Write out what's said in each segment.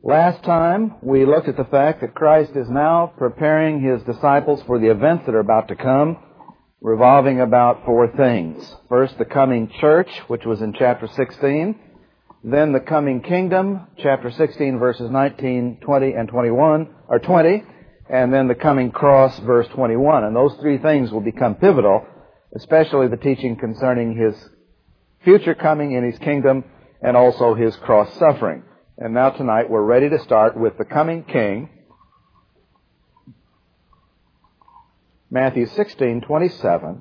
Last time, we looked at the fact that Christ is now preparing His disciples for the events that are about to come, revolving about four things. First, the coming church, which was in chapter 16. Then the coming kingdom, chapter 16, verses 19, 20, and 21, or 20. And then the coming cross, verse 21. And those three things will become pivotal, especially the teaching concerning His future coming in His kingdom and also His cross suffering. And now tonight we're ready to start with the coming King. Matthew 16:27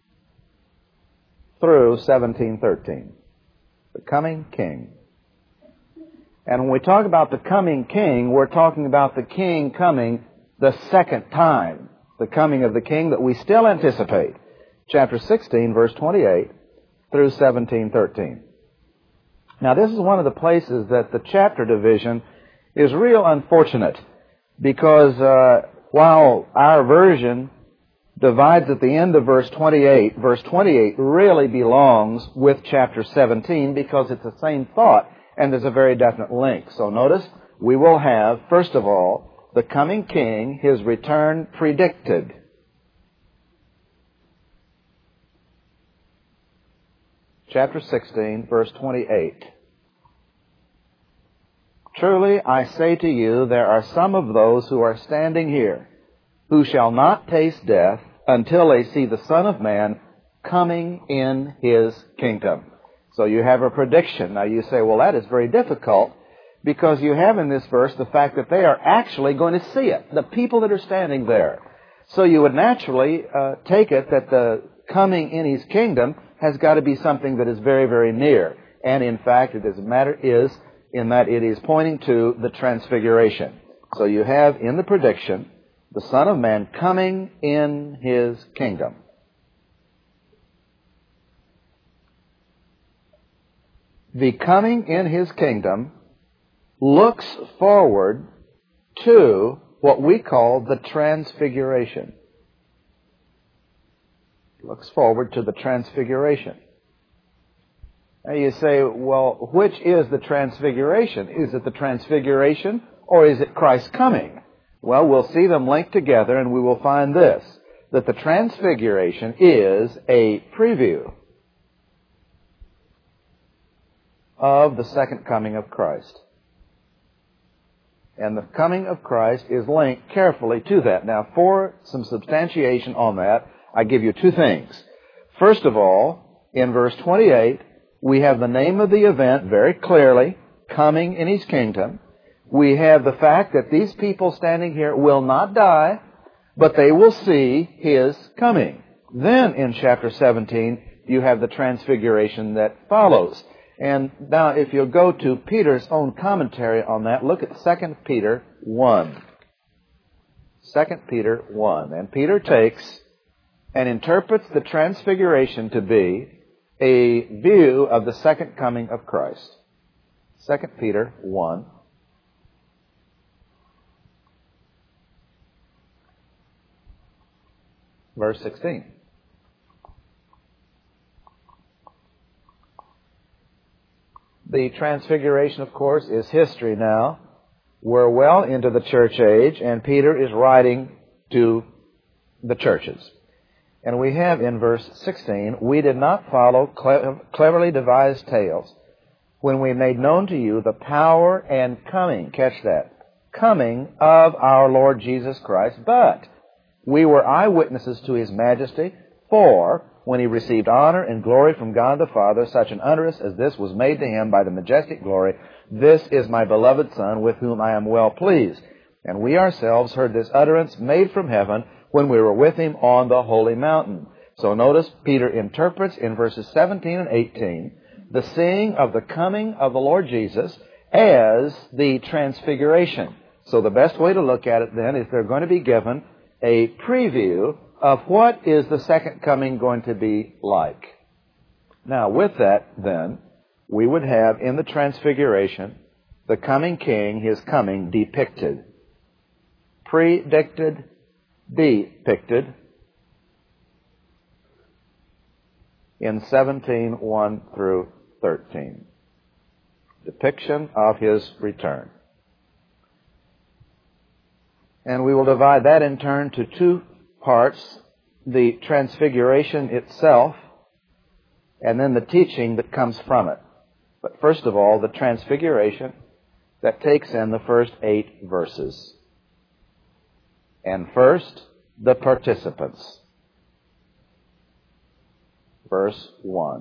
through 17:13. The coming King. And when we talk about the coming King, we're talking about the King coming the second time. The coming of the King that we still anticipate. Chapter 16, verse 28 through 17:13. Now, this is one of the places that the chapter division is real unfortunate, because while our version divides at the end of verse 28 really belongs with chapter 17 because it's the same thought and there's a very definite link. So notice, we will have, first of all, the coming King, His return predicted. Chapter 16, verse 28. Truly, I say to you, there are some of those who are standing here who shall not taste death until they see the Son of Man coming in His kingdom. So you have a prediction. Now you say, well, that is very difficult, because you have in this verse the fact that they are actually going to see it, the people that are standing there. So you would naturally take it that the coming in His kingdom has got to be something that is very, very near. And in fact, it is a matter is in that it is pointing to the transfiguration. So you have in the prediction the Son of Man coming in His kingdom. The coming in His kingdom looks forward to what we call the transfiguration. Looks forward to the transfiguration. Now you say, well, which is the transfiguration? Is it the transfiguration or is it Christ's coming? Well, we'll see them linked together and we will find this, that the transfiguration is a preview of the second coming of Christ. And the coming of Christ is linked carefully to that. Now, for some substantiation on that, I give you two things. First of all, in verse 28, we have the name of the event very clearly, coming in His kingdom. We have the fact that these people standing here will not die, but they will see His coming. Then in chapter 17, you have the transfiguration that follows. And now if you'll go to Peter's own commentary on that, look at 2 Peter 1. 2 Peter 1. And Peter takes and interprets the transfiguration to be a view of the second coming of Christ. 2 Peter 1. Verse 16. The transfiguration, of course, is history now. We're well into the church age, and Peter is writing to the churches. And we have in verse 16, we did not follow cleverly devised tales when we made known to you the power and coming, catch that, coming of our Lord Jesus Christ, but we were eyewitnesses to His majesty, for when He received honor and glory from God the Father, such an utterance as this was made to Him by the majestic glory, this is my beloved Son, with whom I am well pleased. And we ourselves heard this utterance made from heaven when we were with Him on the holy mountain. So notice Peter interprets in verses 17 and 18 the seeing of the coming of the Lord Jesus as the transfiguration. So the best way to look at it then is they're going to be given a preview of what is the second coming going to be like. Now with that then, we would have in the transfiguration the coming King, His coming depicted. Predicted, depicted in 17:1 through 13. Depiction of His return. And we will divide that in turn to two parts, the transfiguration itself, and then the teaching that comes from it. But first of all, the transfiguration that takes in the first 8 verses. And first, the participants. Verse 1.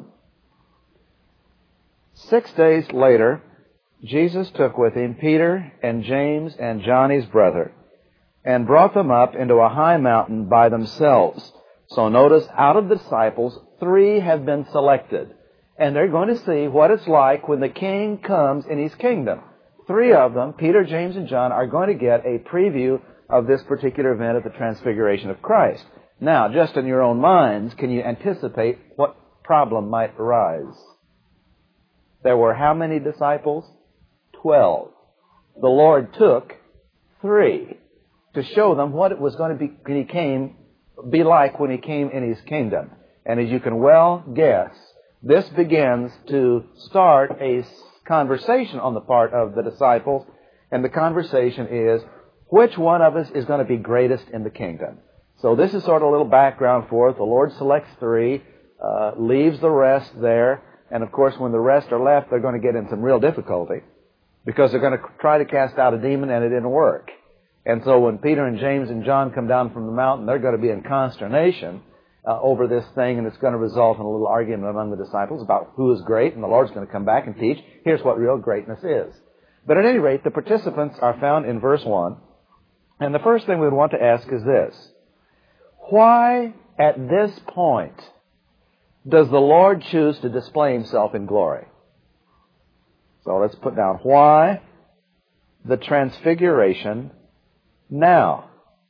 6 days later, Jesus took with him Peter and James and John his brother, and brought them up into a high mountain by themselves. So notice, out of the disciples, 3 have been selected. And they're going to see what it's like when the King comes in his kingdom. 3 of them, Peter, James, and John, are going to get a preview of this particular event of the Transfiguration of Christ. Now, just in your own minds, can you anticipate what problem might arise? There were how many disciples? 12. The Lord took 3 to show them what it was going to be like when He came in His kingdom. And as you can well guess, this begins to start a conversation on the part of the disciples. And the conversation is, which one of us is going to be greatest in the kingdom? So this is sort of a little background for it. The Lord selects 3, leaves the rest there. And of course, when the rest are left, they're going to get in some real difficulty, because they're going to try to cast out a demon and it didn't work. And so when Peter and James and John come down from the mountain, they're going to be in consternation over this thing, and it's going to result in a little argument among the disciples about who is great, and the Lord's going to come back and teach, here's what real greatness is. But at any rate, the participants are found in verse 1. And the first thing we would want to ask is this: why at this point does the Lord choose to display Himself in glory? So let's put down, why the transfiguration now?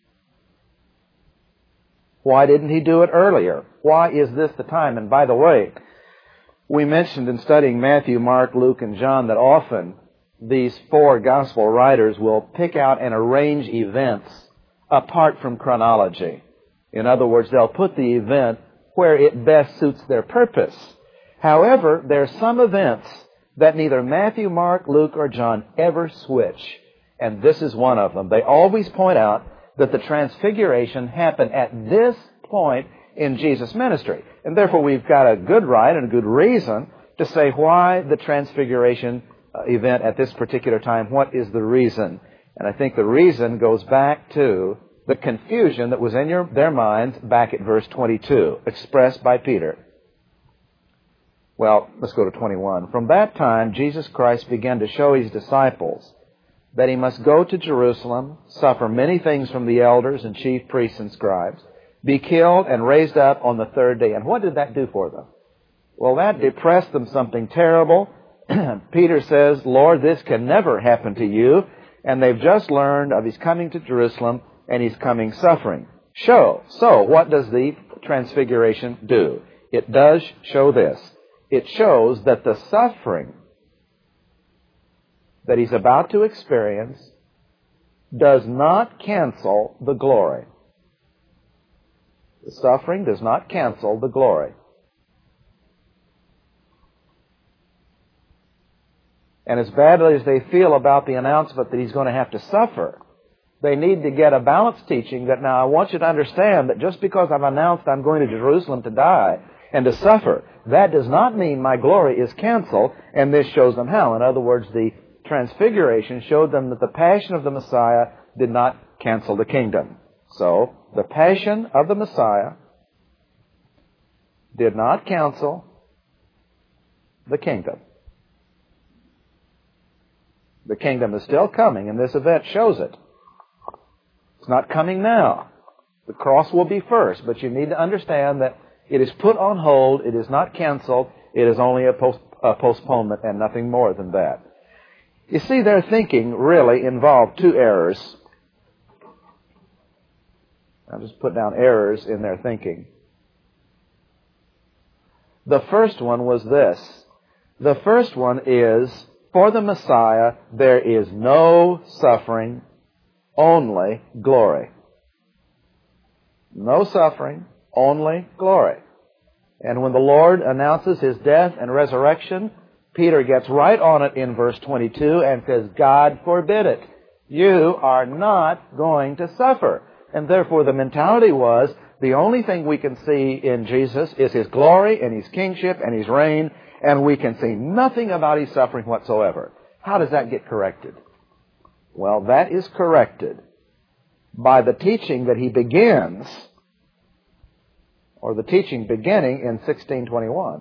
Why didn't He do it earlier? Why is this the time? And by the way, we mentioned in studying Matthew, Mark, Luke, and John that often these 4 gospel writers will pick out and arrange events apart from chronology. In other words, they'll put the event where it best suits their purpose. However, there are some events that neither Matthew, Mark, Luke, or John ever switch. And this is one of them. They always point out that the transfiguration happened at this point in Jesus' ministry. And therefore, we've got a good right and a good reason to say why the transfiguration event at this particular time. What is the reason? And I think the reason goes back to the confusion that was in their minds back at verse 22, expressed by Peter. Well, let's go to 21. From that time, Jesus Christ began to show His disciples that He must go to Jerusalem, suffer many things from the elders and chief priests and scribes, be killed and raised up on the 3rd day. And what did that do for them? Well, that depressed them something terrible. Peter says, Lord, this can never happen to you. And they've just learned of His coming to Jerusalem and His coming suffering. So what does the transfiguration do? It does show this. It shows that the suffering that He's about to experience does not cancel the glory. The suffering does not cancel the glory. And as badly as they feel about the announcement that He's going to have to suffer, they need to get a balanced teaching that, now I want you to understand that just because I've announced I'm going to Jerusalem to die and to suffer, that does not mean my glory is canceled, and this shows them how. In other words, the transfiguration showed them that the passion of the Messiah did not cancel the kingdom. So, the passion of the Messiah did not cancel the kingdom. The kingdom is still coming, and this event shows it. It's not coming now. The cross will be first, but you need to understand that it is put on hold, it is not canceled, it is only a postponement and nothing more than that. You see, their thinking really involved 2 errors. I'll just put down errors in their thinking. The first one was this. The first one is, for the Messiah, there is no suffering, only glory. No suffering, only glory. And when the Lord announces His death and resurrection, Peter gets right on it in verse 22 and says, God forbid it. You are not going to suffer. And therefore the mentality was, the only thing we can see in Jesus is His glory and His kingship and His reign, and we can see nothing about His suffering whatsoever. How does that get corrected? Well, that is corrected by the teaching that He begins, or the teaching beginning in 1621.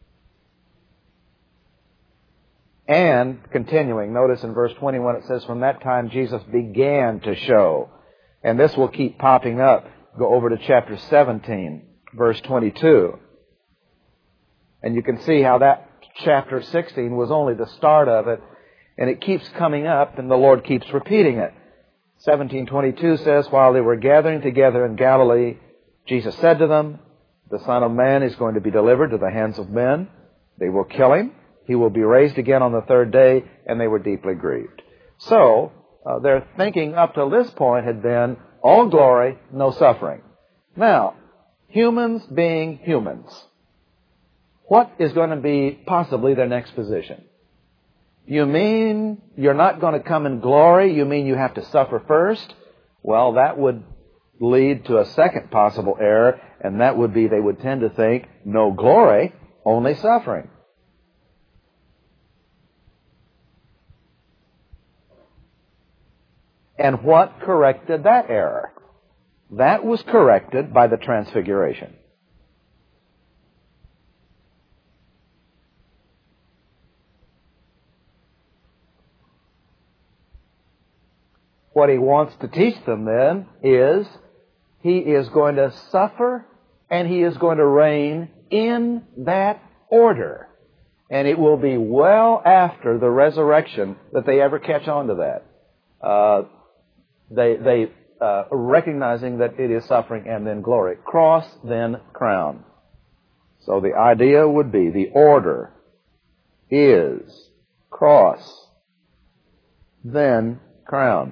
And continuing, notice in verse 21 it says, from that time Jesus began to show. And this will keep popping up. Go over to chapter 17, verse 22. And you can see how that chapter 16 was only the start of it. And it keeps coming up, and the Lord keeps repeating it. 17:22 says, while they were gathering together in Galilee, Jesus said to them, the Son of Man is going to be delivered to the hands of men. They will kill Him. He will be raised again on the third day, and they were deeply grieved. So, their thinking up to this point had been, all glory, no suffering. Now, humans being humans, what is going to be possibly their next position? You mean you're not going to come in glory? You mean you have to suffer first? Well, that would lead to a second possible error, and that would be they would tend to think, no glory, only suffering. And what corrected that error? That was corrected by the Transfiguration. What He wants to teach them then is He is going to suffer and He is going to reign in that order. And it will be well after the resurrection that they ever catch on to that. They recognizing that it is suffering and then glory. Cross, then crown. So the idea would be the order is cross, then crown.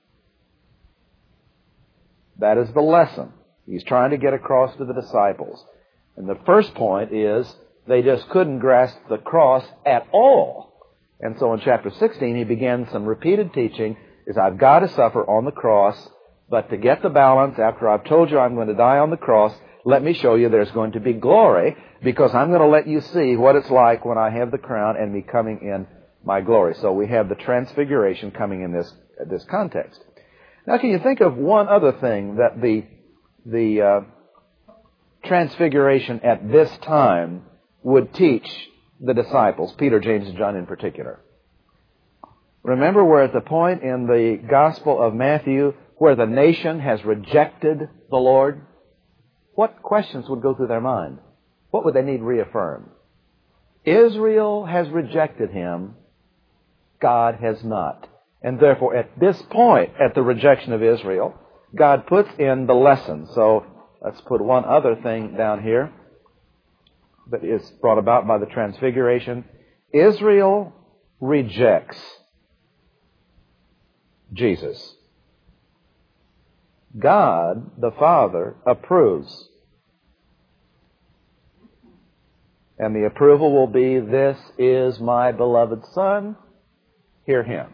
That is the lesson He's trying to get across to the disciples. And the first point is they just couldn't grasp the cross at all. And so in chapter 16 He began some repeated teaching is I've got to suffer on the cross, but to get the balance, after I've told you I'm going to die on the cross, let me show you there's going to be glory, because I'm going to let you see what it's like when I have the crown and me coming in my glory. So we have the Transfiguration coming in this context. Now, can you think of one other thing that the Transfiguration at this time would teach the disciples, Peter, James, and John in particular? Remember, we're at the point in the Gospel of Matthew where the nation has rejected the Lord. What questions would go through their mind? What would they need reaffirmed? Israel has rejected Him. God has not. And therefore, at this point, at the rejection of Israel, God puts in the lesson. So let's put one other thing down here that is brought about by the Transfiguration. Israel rejects Jesus. God, the Father, approves. And the approval will be, this is my beloved Son, hear Him.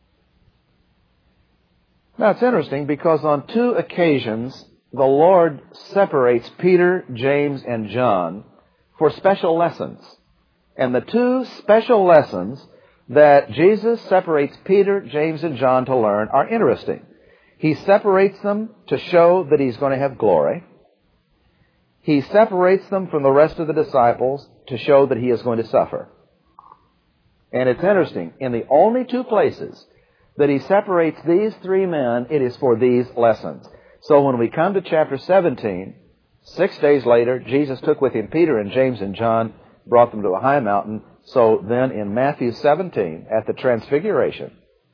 Now it's interesting because on two occasions the Lord separates Peter, James, and John for special lessons. And the two special lessons that Jesus separates Peter, James, and John to learn are interesting. He separates them to show that He's going to have glory. He separates them from the rest of the disciples to show that He is going to suffer. And it's interesting, in the only two places that He separates these three men, it is for these lessons. So when we come to chapter 17, 6 days later, Jesus took with Him Peter and James and John, brought them to a high mountain. So then in Matthew 17, at the Transfiguration,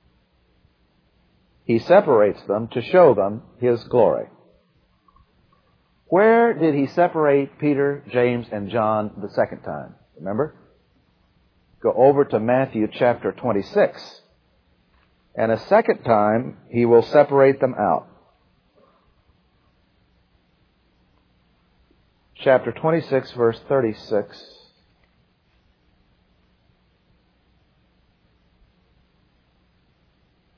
He separates them to show them His glory. Where did He separate Peter, James, and John the second time? Remember? Go over to Matthew chapter 26. And a second time, He will separate them out. Chapter 26, verse 36.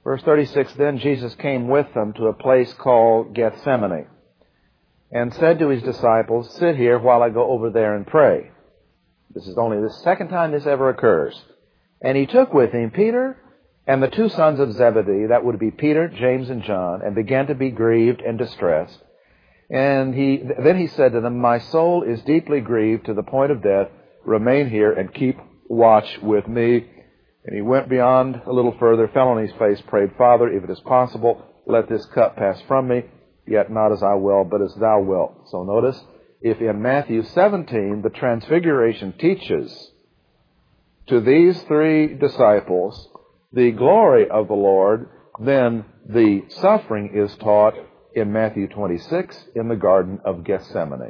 Verse 36, then Jesus came with them to a place called Gethsemane, and said to his disciples, sit here while I go over there and pray. This is only the second time this ever occurs. And he took with him Peter and the two sons of Zebedee, that would be Peter, James, and John, and began to be grieved and distressed. And then he said to them, my soul is deeply grieved to the point of death. Remain here and keep watch with me. And he went beyond a little further, fell on his face, prayed, Father, if it is possible, let this cup pass from me, yet not as I will, but as thou wilt. So notice, if in Matthew 17 the Transfiguration teaches to these three disciples the glory of the Lord, then the suffering is taught in Matthew 26 in the Garden of Gethsemane.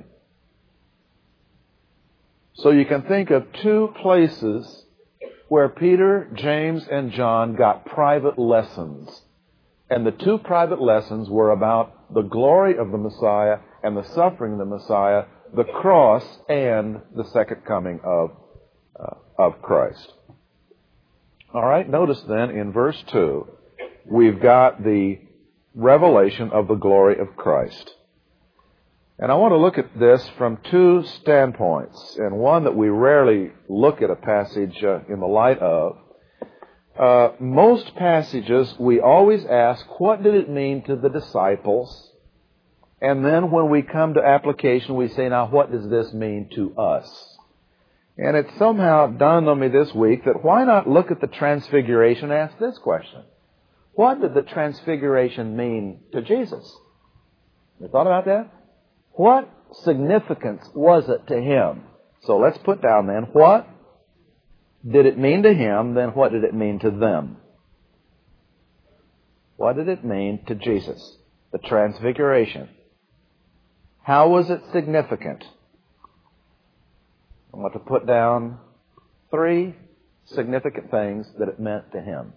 So you can think of two places where Peter, James, and John got private lessons. And the two private lessons were about the glory of the Messiah and the suffering of the Messiah, the cross, and the second coming of Christ. All right, notice then in verse 2, we've got the revelation of the glory of Christ. And I want to look at this from two standpoints, and one that we rarely look at a passage in the light of. Most passages, we always ask, what did it mean to the disciples? And then when we come to application, we say, now what does this mean to us? And it somehow dawned on me this week that why not look at the Transfiguration and ask this question? What did the Transfiguration mean to Jesus? You thought about that? What significance was it to him? So let's put down then, what did it mean to him? Then what did it mean to them? What did it mean to Jesus? The Transfiguration. How was it significant? I want to put down three significant things that it meant to him.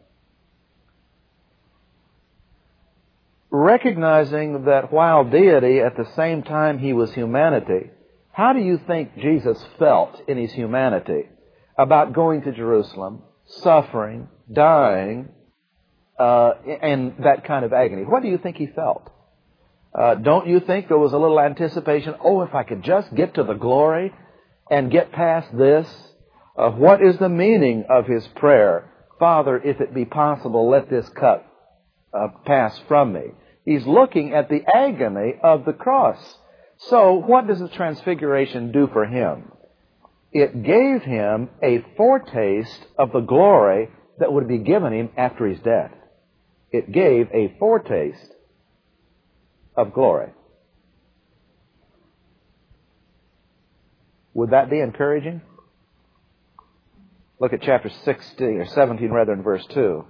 Recognizing that while deity, at the same time he was humanity, how do you think Jesus felt in his humanity about going to Jerusalem, suffering, dying, and that kind of agony? What do you think he felt? Don't you think there was a little anticipation, oh, if I could just get to the glory and get past this? What is the meaning of his prayer? Father, if it be possible, let this cup pass from me. He's looking at the agony of the cross. So what does the Transfiguration do for him? It gave him a foretaste of the glory that would be given him after his death. It gave a foretaste of glory. Would that be encouraging? Look at chapter 17 in verse 2.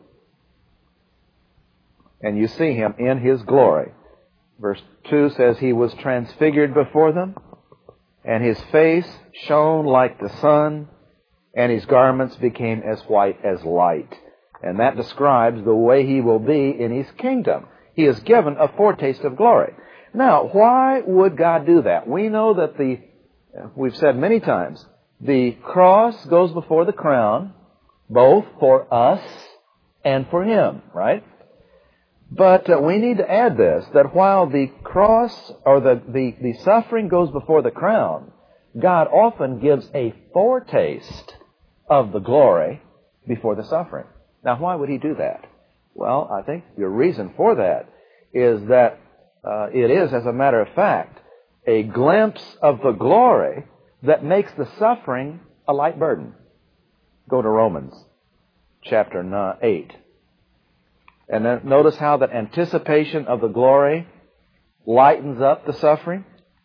And you see him in his glory. Verse 2 says, he was transfigured before them, and his face shone like the sun, and his garments became as white as light. And that describes the way he will be in his kingdom. He is given a foretaste of glory. Now, why would God do that? We know that we've said many times, the cross goes before the crown, both for us and for him, right? But we need to add this, that while the cross or the suffering goes before the crown, God often gives a foretaste of the glory before the suffering. Now, why would he do that? Well, I think the reason for that is that it is, as a matter of fact, a glimpse of the glory that makes the suffering a light burden. Go to Romans chapter 8. And then notice how that anticipation of the glory lightens up the suffering.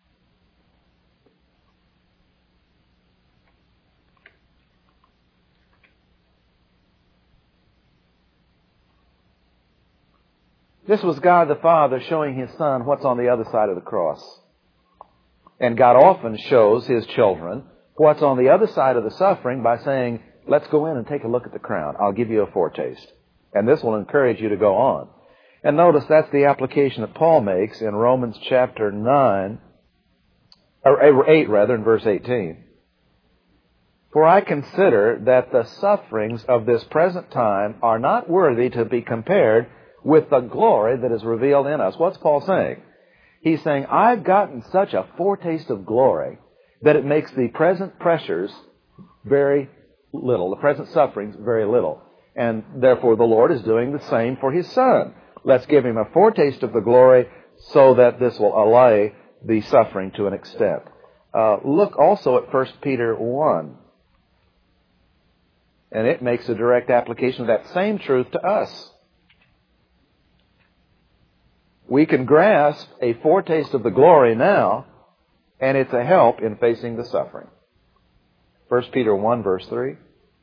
This was God the Father showing his Son what's on the other side of the cross. And God often shows his children what's on the other side of the suffering by saying, let's go in and take a look at the crown. I'll give you a foretaste. And this will encourage you to go on. And notice that's the application that Paul makes in Romans chapter 8 in verse 18. For I consider that the sufferings of this present time are not worthy to be compared with the glory that is revealed in us. What's Paul saying? He's saying, I've gotten such a foretaste of glory that it makes the present pressures very little, the present sufferings very little. And therefore the Lord is doing the same for His Son. Let's give Him a foretaste of the glory so that this will allay the suffering to an extent. Look also at 1 Peter 1. And it makes a direct application of that same truth to us. We can grasp a foretaste of the glory now, and it's a help in facing the suffering. 1 Peter 1, verse 3.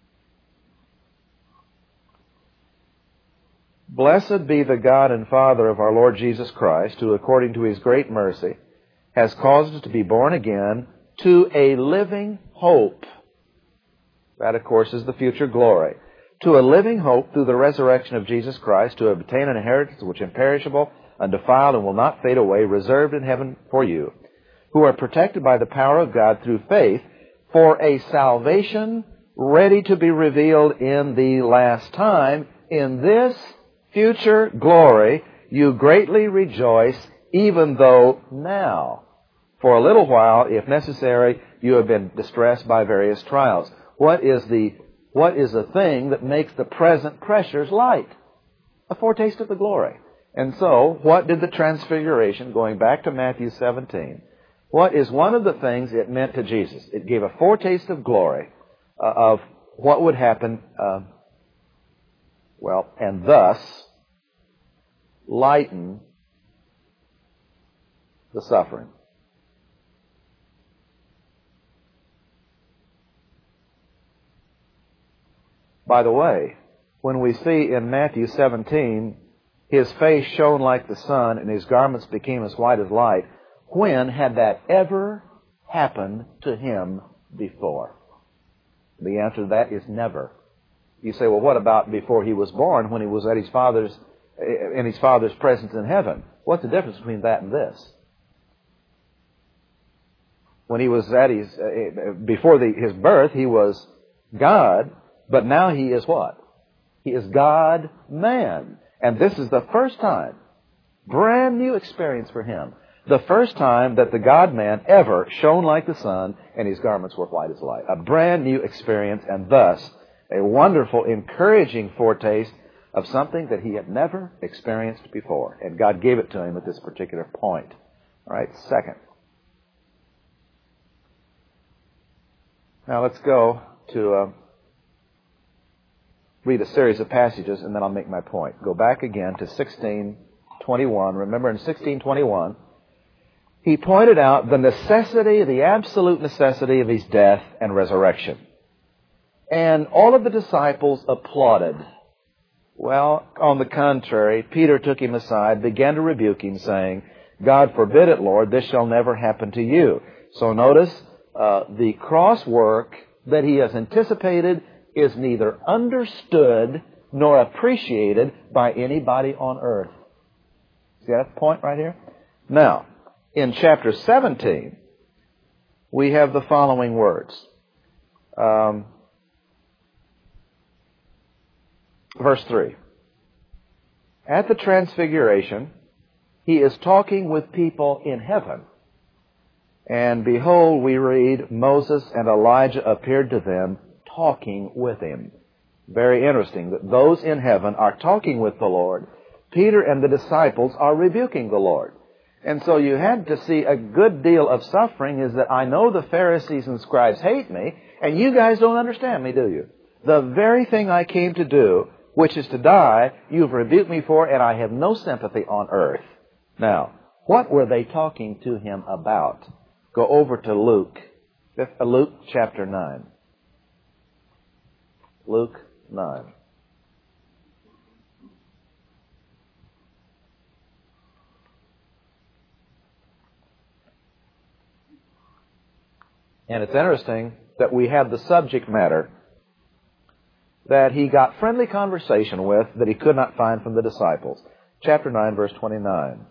Blessed be the God and Father of our Lord Jesus Christ, who according to His great mercy has caused us to be born again to a living hope. That, of course, is the future glory. To a living hope through the resurrection of Jesus Christ, to obtain an inheritance which is imperishable, undefiled, and will not fade away, reserved in heaven for you, who are protected by the power of God through faith, for a salvation ready to be revealed in the last time. In this future glory you greatly rejoice, even though now, for a little while, if necessary, you have been distressed by various trials. What is the thing that makes the present pressures light? A foretaste of the glory. And so, what did the transfiguration, going back to Matthew 17, what is one of the things it meant to Jesus? It gave a foretaste of glory, of what would happen, and thus lighten the suffering. By the way, when we see in Matthew 17, His face shone like the sun and His garments became as white as light, when had that ever happened to Him before? The answer to that is never. You say, well, what about before He was born, when He was at in His Father's presence in heaven? What's the difference between that and this? When He was at before His birth, He was God, but now He is what? He is God-man. And this is the first time, brand new experience for Him, the first time that the God-man ever shone like the sun and His garments were white as light. A brand new experience, and thus a wonderful, encouraging foretaste of something that He had never experienced before. And God gave it to Him at this particular point. All right, second. Now let's go to read a series of passages, and then I'll make my point. Go back again to 16:21. Remember, in 16:21, he pointed out the necessity, the absolute necessity of His death and resurrection. And all of the disciples applauded. Well, on the contrary, Peter took him aside, began to rebuke him, saying, God forbid it, Lord, this shall never happen to you. So notice, the cross work that he has anticipated is neither understood nor appreciated by anybody on earth. See that point right here? Now, in chapter 17, we have the following words. Verse 3. At the transfiguration, he is talking with people in heaven. And behold, we read, Moses and Elijah appeared to them, talking with him. Very interesting that those in heaven are talking with the Lord. Peter and the disciples are rebuking the Lord. And so you had to see a good deal of suffering is that I know the Pharisees and scribes hate me, and you guys don't understand me, do you? The very thing I came to do, which is to die, you've rebuked me for, and I have no sympathy on earth. Now, what were they talking to him about? Go over to Luke chapter 9. Luke 9. And it's interesting that we have the subject matter that he got friendly conversation with that he could not find from the disciples. Chapter 9, verse 29.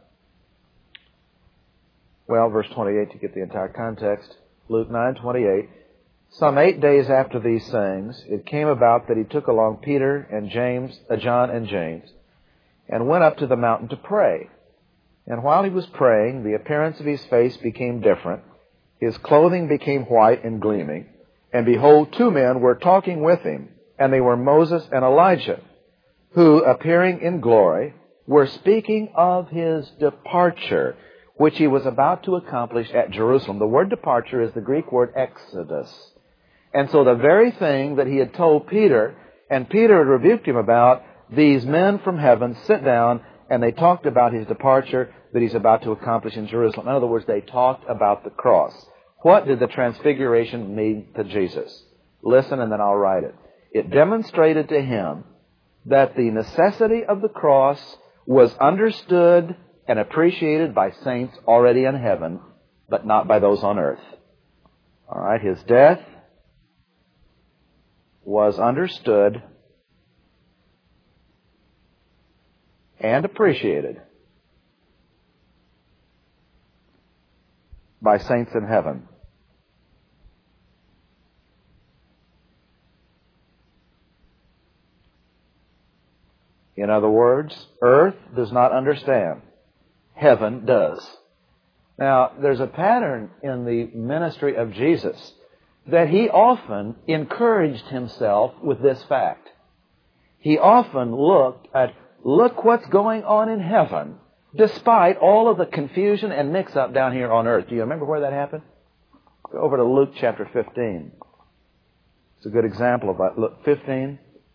Well, verse 28 to get the entire context. Luke 9:28 Some 8 days after these things, it came about that he took along Peter and John and James, and went up to the mountain to pray. And while he was praying, the appearance of his face became different. His clothing became white and gleaming. And behold, 2 men were talking with him, and they were Moses and Elijah, who, appearing in glory, were speaking of his departure, which he was about to accomplish at Jerusalem. The word departure is the Greek word exodus. And so the very thing that he had told Peter, and Peter had rebuked him about, these men from heaven sit down and they talked about his departure that he's about to accomplish in Jerusalem. In other words, they talked about the cross. What did the transfiguration mean to Jesus? Listen, and then I'll write it. It demonstrated to him that the necessity of the cross was understood and appreciated by saints already in heaven, but not by those on earth. All right, his death was understood and appreciated by saints in heaven. In other words, earth does not understand. Heaven does. Now, there's a pattern in the ministry of Jesus that he often encouraged himself with this fact. He often looked at, look what's going on in heaven, despite all of the confusion and mix-up down here on earth. Do you remember where that happened? Go over to Luke chapter 15. It's a good example of that. Luke 15.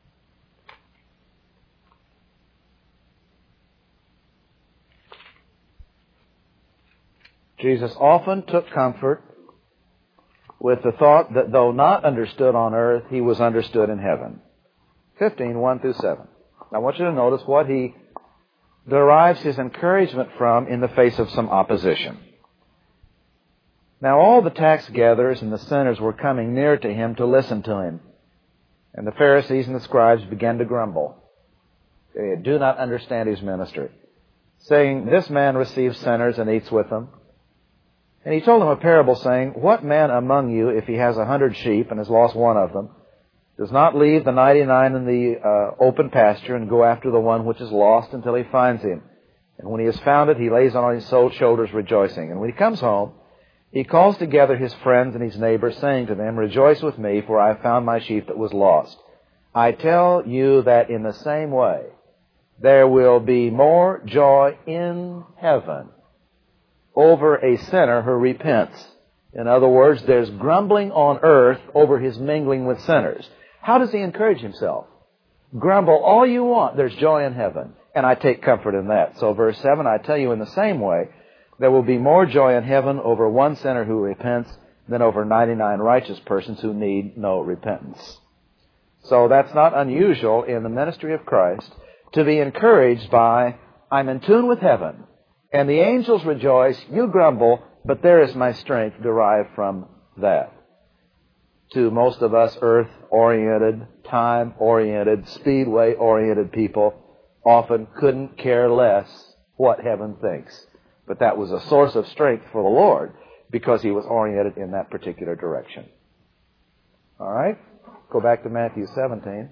Jesus often took comfort with the thought that though not understood on earth, he was understood in heaven. 15, 1 through 7. Now I want you to notice what he derives his encouragement from in the face of some opposition. Now all the tax gatherers and the sinners were coming near to him to listen to him. And the Pharisees and the scribes began to grumble. They do not understand his ministry, saying, this man receives sinners and eats with them. And he told them a parable, saying, what man among you, if he has 100 sheep and has lost one of them, does not leave the 99 in the open pasture and go after the one which is lost until he finds him? And when he has found it, he lays it on his shoulders rejoicing. And when he comes home, he calls together his friends and his neighbors, saying to them, rejoice with me, for I have found my sheep that was lost. I tell you that in the same way, there will be more joy in heaven over a sinner who repents. In other words, there's grumbling on earth over his mingling with sinners. How does he encourage himself? Grumble all you want, there's joy in heaven. And I take comfort in that. So verse 7, I tell you in the same way, there will be more joy in heaven over one sinner who repents than over 99 righteous persons who need no repentance. So that's not unusual in the ministry of Christ to be encouraged by, I'm in tune with heaven. And the angels rejoice, you grumble, but there is my strength derived from that. To most of us earth-oriented, time-oriented, speedway-oriented people often couldn't care less what heaven thinks. But that was a source of strength for the Lord because he was oriented in that particular direction. All right? Go back to Matthew 17.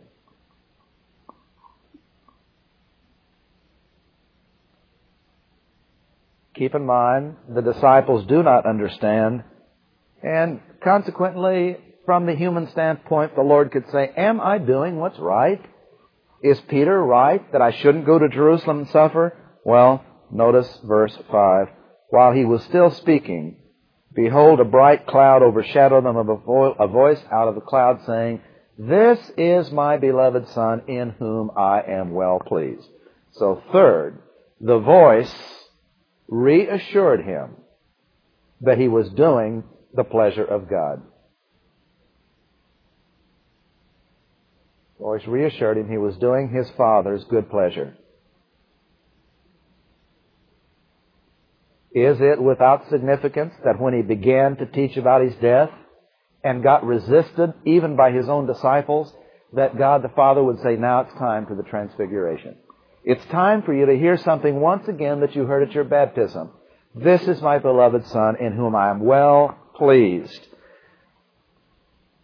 Keep in mind, the disciples do not understand, and consequently, from the human standpoint, the Lord could say, am I doing what's right? Is Peter right that I shouldn't go to Jerusalem and suffer? Well, notice verse 5. While he was still speaking, behold, a bright cloud overshadowed them, of a voice out of the cloud saying, this is my beloved Son, in whom I am well pleased. So third, the voice reassured him that he was doing the pleasure of God. The voice reassured him he was doing his Father's good pleasure. Is it without significance that when he began to teach about his death and got resisted even by his own disciples, that God the Father would say, now it's time for the transfiguration. It's time for you to hear something once again that you heard at your baptism. This is my beloved Son in whom I am well pleased.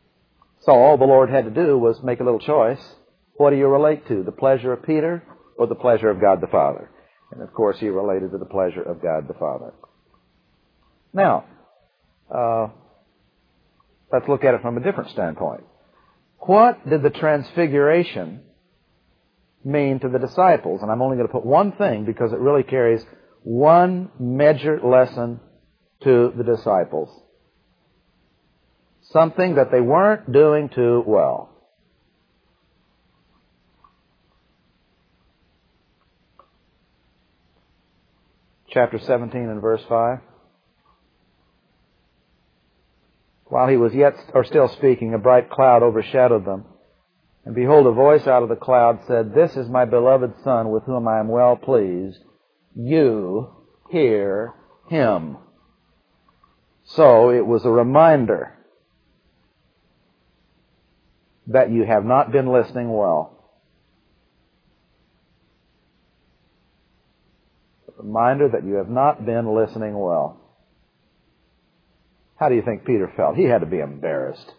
So all the Lord had to do was make a little choice. What do you relate to? The pleasure of Peter or the pleasure of God the Father? And of course he related to the pleasure of God the Father. Now, let's look at it from a different standpoint. What did the transfiguration mean to the disciples? And I'm only going to put one thing because it really carries one major lesson to the disciples. Something that they weren't doing too well. Chapter 17 and verse 5. While he was yet or still speaking, a bright cloud overshadowed them. And behold, a voice out of the cloud said, "This is my beloved Son, with whom I am well pleased. You hear him." So it was a reminder that you have not been listening well. A reminder that you have not been listening well. How do you think Peter felt? He had to be embarrassed.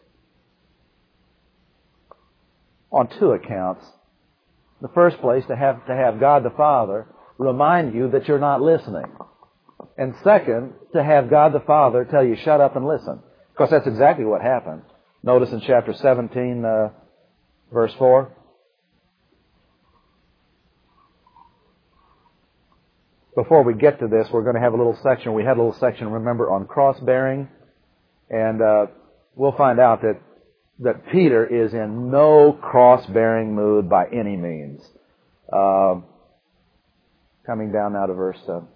On two accounts. In the first place, to have God the Father remind you that you're not listening. And second, to have God the Father tell you, shut up and listen. Because that's exactly what happened. Notice in chapter 17, verse 4. Before we get to this, we're going to have a little section. We had a little section, remember, on cross-bearing. And we'll find out that Peter is in no cross-bearing mood by any means. Coming down now to verse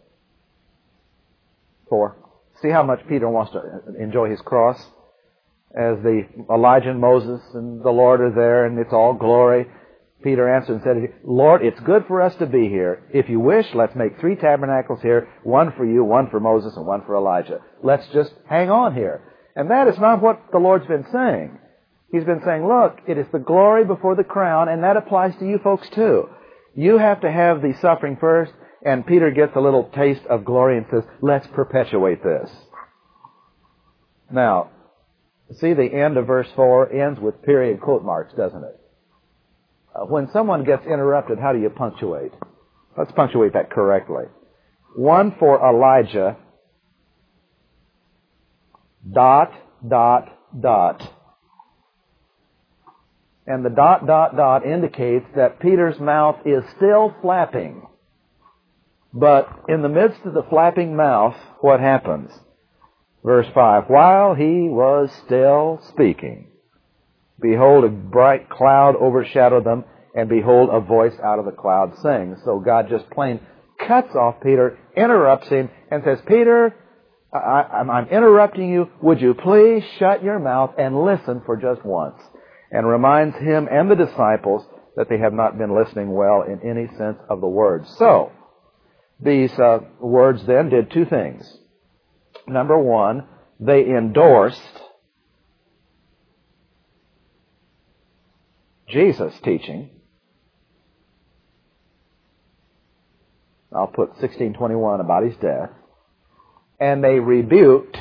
4. See how much Peter wants to enjoy his cross? As the Elijah and Moses and the Lord are there and it's all glory, Peter answered and said, "Lord, it's good for us to be here. If you wish, let's make 3 tabernacles here, one for you, one for Moses, and one for Elijah. Let's just hang on here." And that is not what the Lord's been saying. He's been saying, look, it is the glory before the crown, and that applies to you folks too. You have to have the suffering first, and Peter gets a little taste of glory and says, let's perpetuate this. Now, see the end of verse 4 ends with period quote marks, doesn't it? When someone gets interrupted, how do you punctuate? Let's punctuate that correctly. One for Elijah, ... And the ... indicates that Peter's mouth is still flapping. But in the midst of the flapping mouth, what happens? Verse 5, while he was still speaking, behold, a bright cloud overshadowed them, and behold, a voice out of the cloud saying. So God just plain cuts off Peter, interrupts him, and says, Peter, I'm interrupting you. Would you please shut your mouth and listen for just once? And reminds him and the disciples that they have not been listening well in any sense of the word. So, these words then did two things. Number one, they endorsed Jesus' teaching. I'll put 16:21 about his death. And they rebuked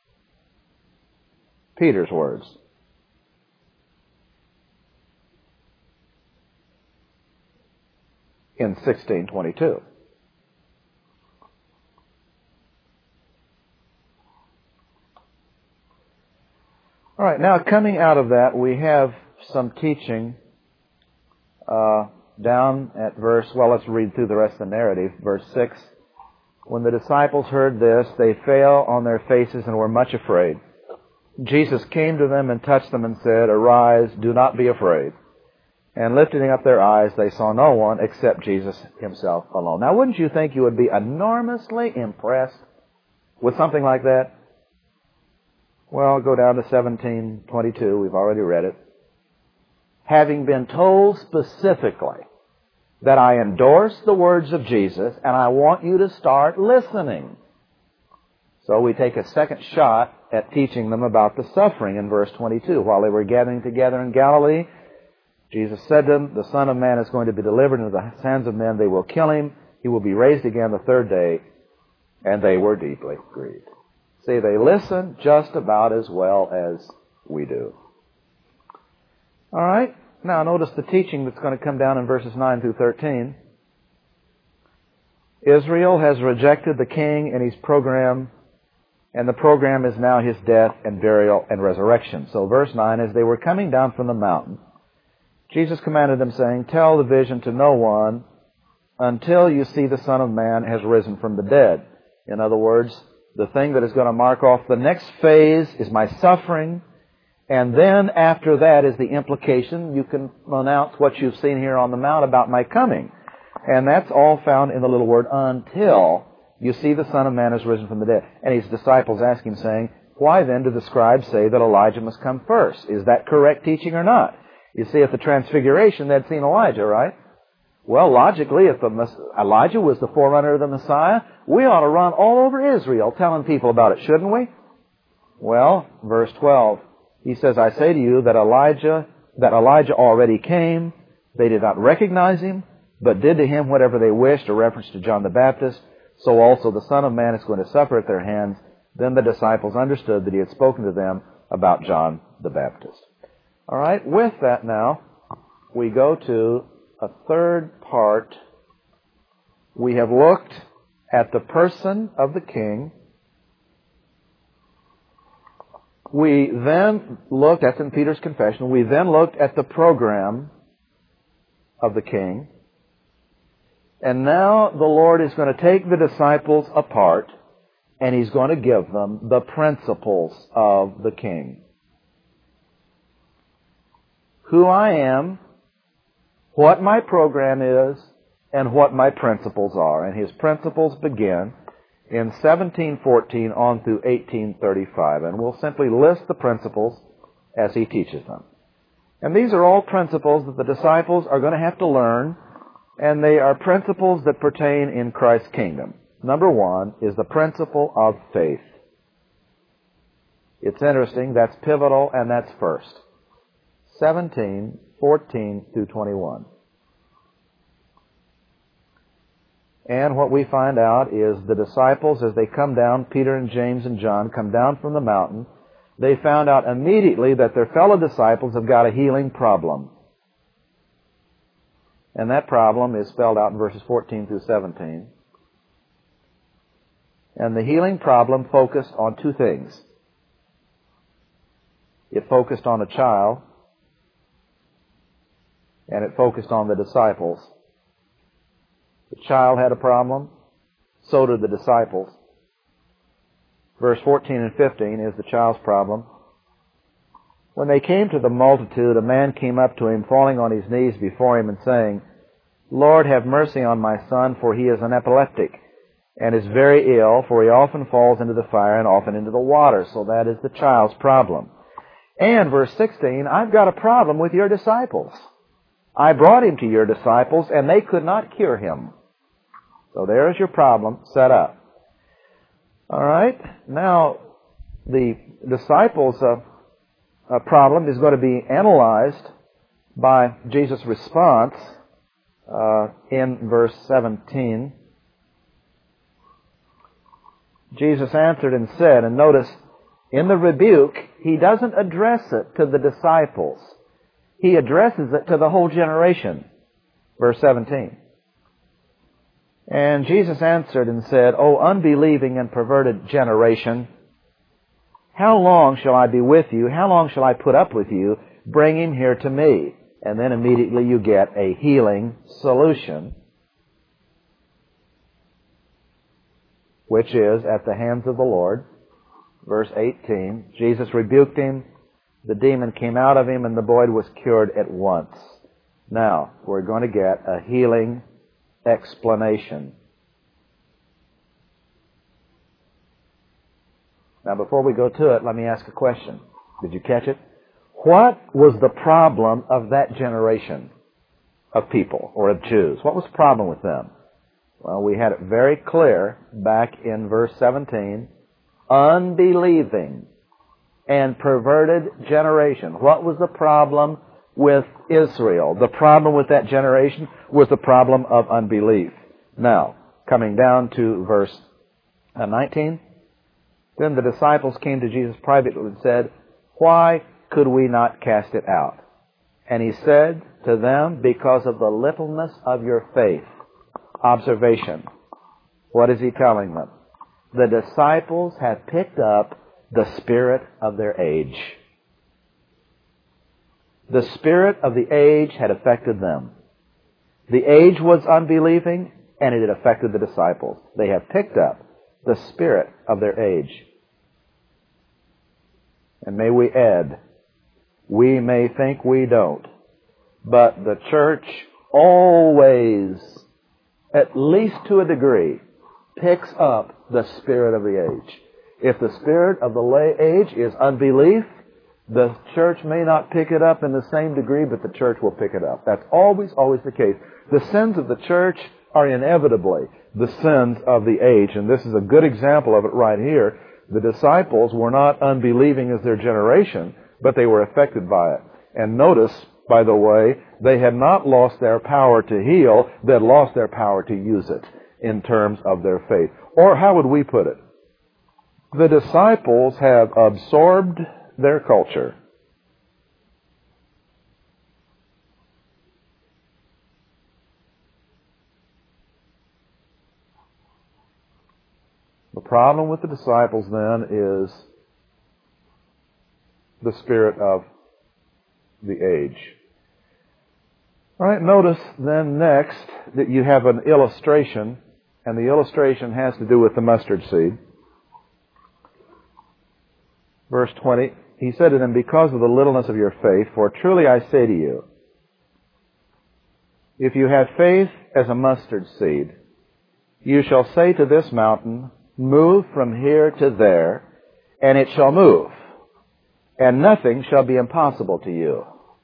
Peter's words. In 16:22. All right, now coming out of that, we have some teaching down at verse, well, let's read through the rest of the narrative. Verse 6, when the disciples heard this, they fell on their faces and were much afraid. Jesus came to them and touched them and said, arise, do not be afraid. And lifting up their eyes, they saw no one except Jesus himself alone. Now, wouldn't you think you would be enormously impressed with something like that? Well, go down to 17:22. We've already read it. Having been told specifically that I endorse the words of Jesus and I want you to start listening. So we take a second shot at teaching them about the suffering in verse 22. While they were gathering together in Galilee, Jesus said to them, the Son of Man is going to be delivered into the hands of men. They will kill him. He will be raised again the third day. And they were deeply grieved. See, they listen just about as well as we do. All right? Now notice the teaching that's going to come down in verses 9 through 13. Israel has rejected the king and his program, and the program is now his death and burial and resurrection. So verse 9, as they were coming down from the mountain, Jesus commanded them, saying, "Tell the vision to no one until you see the Son of Man has risen from the dead." In other words, the thing that is going to mark off the next phase is my suffering, and then after that is the implication. You can announce what you've seen here on the Mount about my coming. And that's all found in the little word, until you see the Son of Man has risen from the dead. And his disciples ask him, saying, "Why then do the scribes say that Elijah must come first? Is that correct teaching or not?" You see, at the Transfiguration, they'd seen Elijah, right? Well, logically, if Elijah was the forerunner of the Messiah, we ought to run all over Israel telling people about it, shouldn't we? Well, verse 12, he says, "I say to you that Elijah already came. They did not recognize him, but did to him whatever they wished," a reference to John the Baptist. "So also the Son of Man is going to suffer at their hands." Then the disciples understood that he had spoken to them about John the Baptist. All right, with that now, we go to a third part. We have looked at the person of the king. We then looked, that's in Peter's confession, we then looked at the program of the king. And now the Lord is going to take the disciples apart, and he's going to give them the principles of the king. Who I am, what my program is, and what my principles are. And his principles begin in 1714 on through 1835. And we'll simply list the principles as he teaches them. And these are all principles that the disciples are going to have to learn, and they are principles that pertain in Christ's kingdom. Number one is the principle of faith. It's interesting, that's pivotal, and that's first. 17:14 through 21. And what we find out is the disciples, as they come down, Peter and James and John, come down from the mountain, they found out immediately that their fellow disciples have got a healing problem. And that problem is spelled out in verses 14 through 17. And the healing problem focused on two things. It focused on a child, and it focused on the disciples. The child had a problem, so did the disciples. Verse 14 and 15 is the child's problem. When they came to the multitude, a man came up to him, falling on his knees before him and saying, "Lord, have mercy on my son, for he is an epileptic, and is very ill, for he often falls into the fire and often into the water." So that is the child's problem. And verse 16, "I've got a problem with your disciples. I brought him to your disciples, and they could not cure him." So there's your problem set up. All right. Now, the disciples' problem is going to be analyzed by Jesus' response in verse 17. Jesus answered and said, and notice, in the rebuke, he doesn't address it to the disciples. He addresses it to the whole generation. Verse 17. "And Jesus answered and said, O unbelieving and perverted generation, how long shall I be with you? How long shall I put up with you? Bring him here to me." And then immediately you get a healing solution, which is at the hands of the Lord. Verse 18, Jesus rebuked him. The demon came out of him, and the boy was cured at once. Now, we're going to get a healing explanation. Now, before we go to it, let me ask a question. Did you catch it? What was the problem of that generation of people, or of Jews? What was the problem with them? Well, we had it very clear back in verse 17. Unbelieving and perverted generation. What was the problem with Israel? The problem with that generation was the problem of unbelief. Now, coming down to verse 19. Then the disciples came to Jesus privately and said, "Why could we not cast it out?" And he said to them, because of the littleness of your faith. Observation. What is he telling them? The disciples had picked up the spirit of their age. The spirit of the age had affected them. The age was unbelieving, and it had affected the disciples. They have picked up the spirit of their age. And may we add, we may think we don't, but the church always, at least to a degree, picks up the spirit of the age. If the spirit of the age is unbelief, the church may not pick it up in the same degree, but the church will pick it up. That's always the case. The sins of the church are inevitably the sins of the age, and this is a good example of it right here. The disciples were not unbelieving as their generation, but they were affected by it. And notice, by the way, they had not lost their power to heal, they had lost their power to use it in terms of their faith. Or how would we put it? The disciples have absorbed their culture. The problem with the disciples then is the spirit of the age. All right, notice then next that you have an illustration, and the illustration has to do with the mustard seed. Verse 20, he said to them, because of the littleness of your faith, for truly I say to you, if you have faith as a mustard seed, you shall say to this mountain, move from here to there, and it shall move, and nothing shall be impossible to you.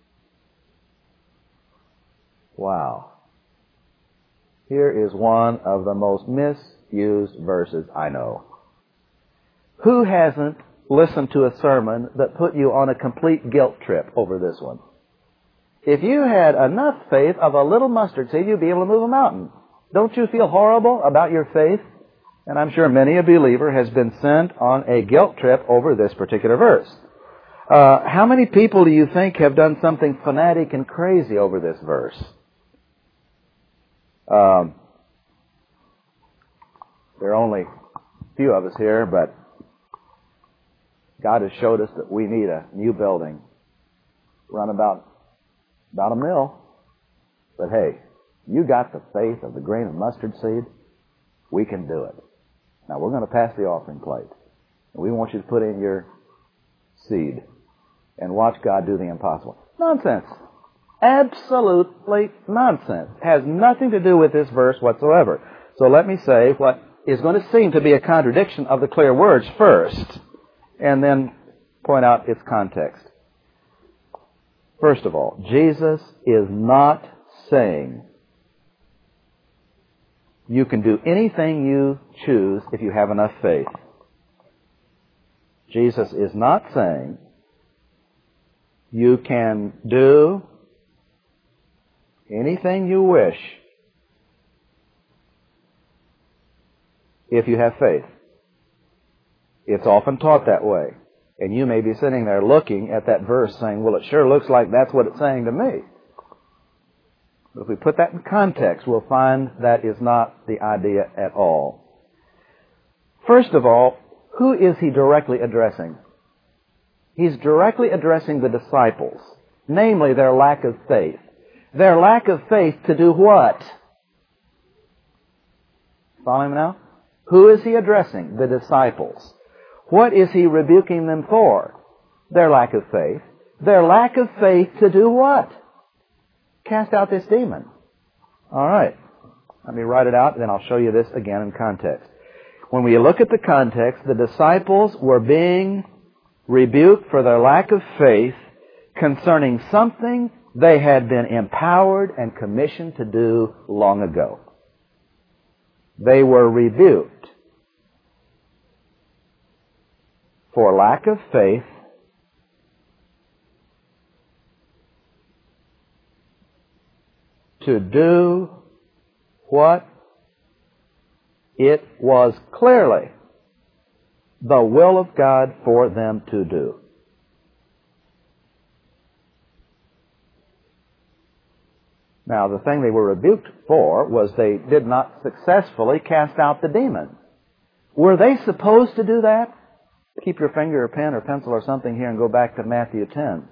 Wow. Here is one of the most misused verses I know. Who hasn't listened to a sermon that put you on a complete guilt trip over this one? If you had enough faith of a little mustard seed, you'd be able to move a mountain. Don't you feel horrible about your faith? And I'm sure many a believer has been sent on a guilt trip over this particular verse. How many people do you think have done something fanatic and crazy over this verse? There are only a few of us here, but God has showed us that we need a new building. Run about $1 million. But hey, you got the faith of the grain of mustard seed, we can do it. Now we're going to pass the offering plate. And we want you to put in your seed and watch God do the impossible. Nonsense. Absolutely nonsense. Has nothing to do with this verse whatsoever. So let me say what is going to seem to be a contradiction of the clear words first, and then point out its context. First of all, Jesus is not saying you can do anything you choose if you have enough faith. Jesus is not saying you can do anything you wish if you have faith. It's often taught that way. And you may be sitting there looking at that verse saying, well, it sure looks like that's what it's saying to me. But if we put that in context, we'll find that is not the idea at all. First of all, who is he directly addressing? He's directly addressing the disciples, namely their lack of faith. Their lack of faith to do what? Follow me now? Who is he addressing? The disciples. What is he rebuking them for? Their lack of faith. Their lack of faith to do what? Cast out this demon. All right. Let me write it out, and then I'll show you this again in context. When we look at the context, the disciples were being rebuked for their lack of faith concerning something they had been empowered and commissioned to do long ago. They were rebuked for lack of faith to do what it was clearly the will of God for them to do. Now, the thing they were rebuked for was they did not successfully cast out the demon. Were they supposed to do that? Keep your finger or pen or pencil or something here and go back to Matthew 10.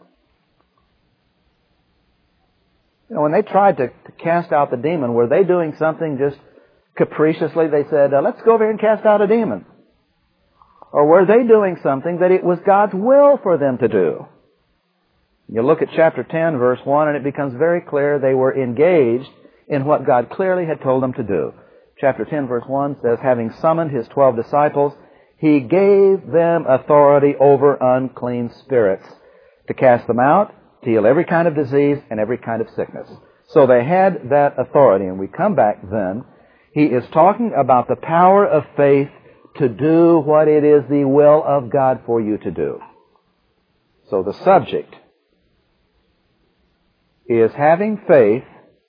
You know, when they tried to cast out the demon, were they doing something just capriciously? They said, let's go over here and cast out a demon. Or were they doing something that it was God's will for them to do? You look at chapter 10, verse 1, and it becomes very clear they were engaged in what God clearly had told them to do. Chapter 10, verse 1 says, having summoned His 12 disciples, He gave them authority over unclean spirits to cast them out, to heal every kind of disease and every kind of sickness. So they had that authority. And we come back then. He is talking about the power of faith to do what it is the will of God for you to do. So the subject is having faith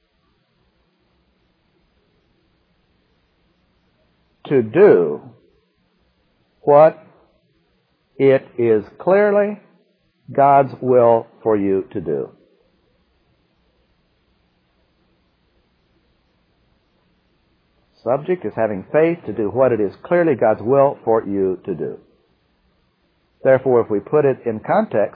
to do what it is clearly God's will for you to do. Subject is having faith to do what it is clearly God's will for you to do. Therefore, if we put it in context,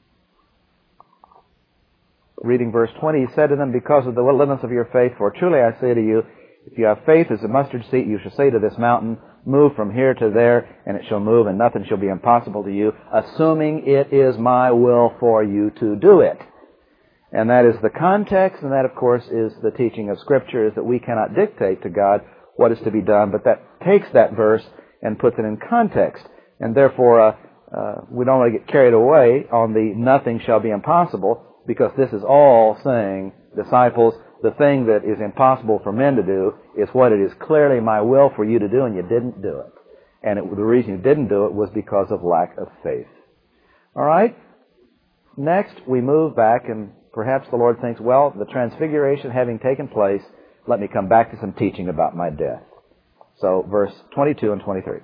reading verse 20, He said to them, because of the littleness of your faith, for truly I say to you, if you have faith as a mustard seed, you shall say to this mountain, move from here to there, and it shall move, and nothing shall be impossible to you, assuming it is my will for you to do it. And that is the context, and that, of course, is the teaching of Scripture, is that we cannot dictate to God what is to be done, but that takes that verse and puts it in context. And therefore, we don't want to get carried away on the nothing shall be impossible, because this is all saying, disciples, the thing that is impossible for men to do is what it is clearly my will for you to do, and you didn't do it. And the reason you didn't do it was because of lack of faith. All right? Next, we move back, and perhaps the Lord thinks, well, the transfiguration having taken place, let me come back to some teaching about my death. So, verse 22 and 23.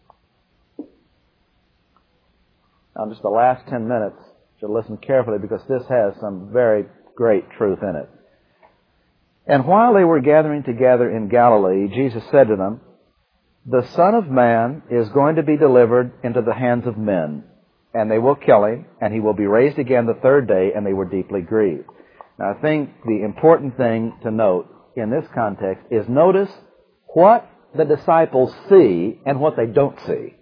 Now, just the last 10 minutes, you should listen carefully because this has some very great truth in it. And while they were gathering together in Galilee, Jesus said to them, the Son of Man is going to be delivered into the hands of men, and they will kill Him, and He will be raised again the third day, and they were deeply grieved. Now, I think the important thing to note in this context is notice what the disciples see and what they don't see.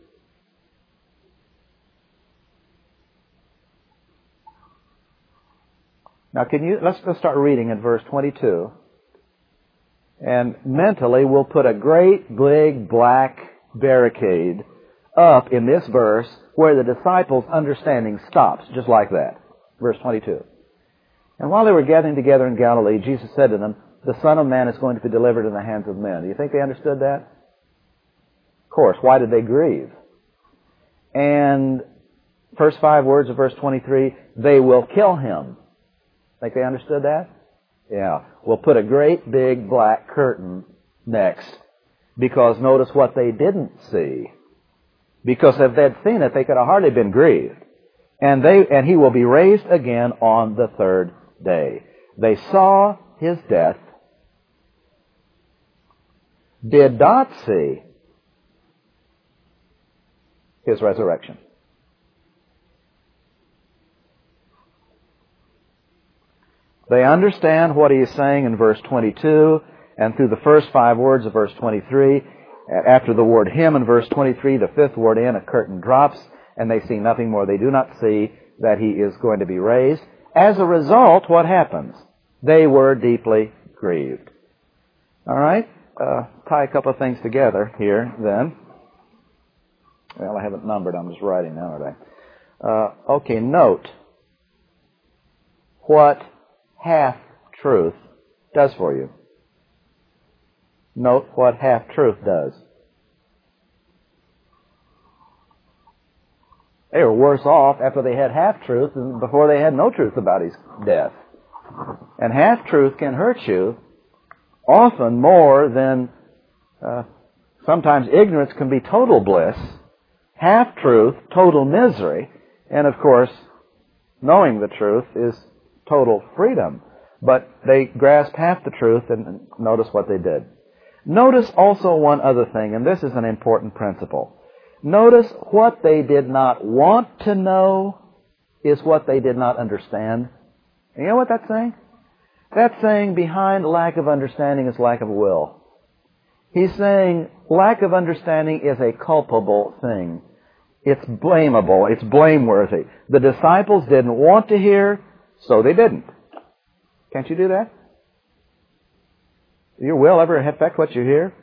Now, let's start reading at verse 22. And mentally, we'll put a great big black barricade up in this verse where the disciples' understanding stops, just like that. Verse 22. And while they were gathering together in Galilee, Jesus said to them, the Son of Man is going to be delivered in the hands of men. Do you think they understood that? Of course. Why did they grieve? And first 5 words of verse 23, they will kill Him. Think they understood that? Yeah. We'll put a great big black curtain next, because notice what they didn't see. Because if they'd seen it, they could have hardly been grieved. And He will be raised again on the third day. They saw His death, did not see His resurrection. They understand what He is saying in verse 22, and through the first 5 words of verse 23, after the word Him in verse 23, the 5th word in, a curtain drops, and they see nothing more. They do not see that He is going to be raised. As a result, what happens? They were deeply grieved. All right? Tie a couple of things together here, then. Well, I haven't numbered. I'm just writing now, aren't I? Okay, note what half-truth does for you. Note what half-truth does. They were worse off after they had half-truth than before they had no truth about His death. And half-truth can hurt you often more than sometimes ignorance can be total bliss. Half-truth, total misery. And of course, knowing the truth is total freedom. But they grasped half the truth, and notice what they did. Notice also one other thing, and this is an important principle. Notice what they did not want to know is what they did not understand. And you know what that's saying? That's saying behind lack of understanding is lack of will. He's saying lack of understanding is a culpable thing. It's blamable. It's blameworthy. The disciples didn't want to hear, so they didn't. Can't you do that? Your will ever affect what you hear?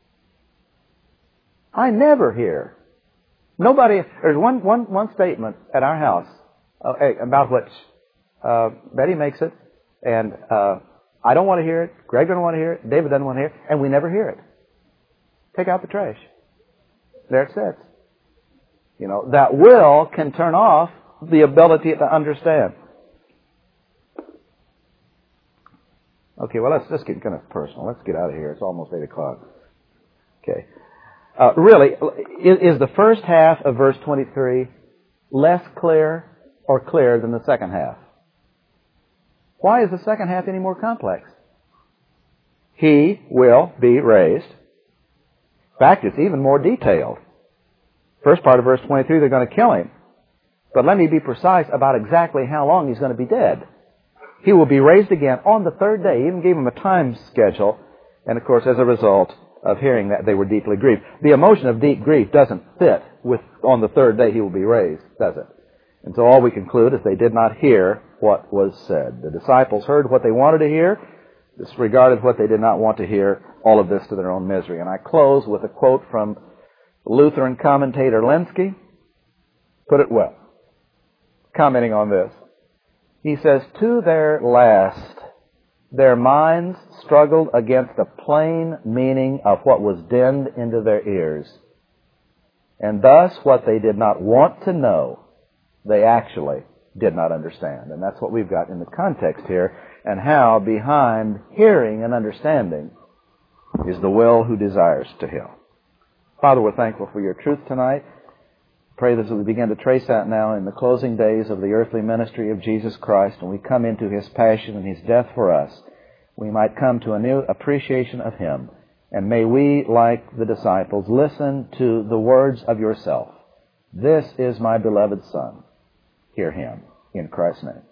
I never hear. Nobody. There's one statement at our house about which Betty makes it, and I don't want to hear it. Greg doesn't want to hear it. David doesn't want to hear it, and we never hear it. Take out the trash. There it sits. You know, that will can turn off the ability to understand. Okay, well, let's just get kind of personal. Let's get out of here. It's almost 8 o'clock. Okay. Really, is the first half of verse 23 less clear or clearer than the second half? Why is the second half any more complex? He will be raised. In fact, it's even more detailed. First part of verse 23, they're going to kill him. But let me be precise about exactly how long he's going to be dead. He will be raised again on the third day. He even gave him a time schedule. And of course, as a result of hearing that, they were deeply grieved. The emotion of deep grief doesn't fit with on the third day he will be raised, does it? And so all we conclude is they did not hear what was said. The disciples heard what they wanted to hear, disregarded what they did not want to hear, all of this to their own misery. And I close with a quote from Lutheran commentator Lenski. Put it well. Commenting on this. He says, to their last, their minds struggled against the plain meaning of what was dinned into their ears. And thus, what they did not want to know, they actually did not understand. And that's what we've got in the context here, and how behind hearing and understanding is the will who desires to heal. Father, we're thankful for your truth tonight. Pray that as we begin to trace out now in the closing days of the earthly ministry of Jesus Christ, and we come into His passion and His death for us, we might come to a new appreciation of Him. And may we, like the disciples, listen to the words of yourself. This is my beloved Son. Hear Him. In Christ's name.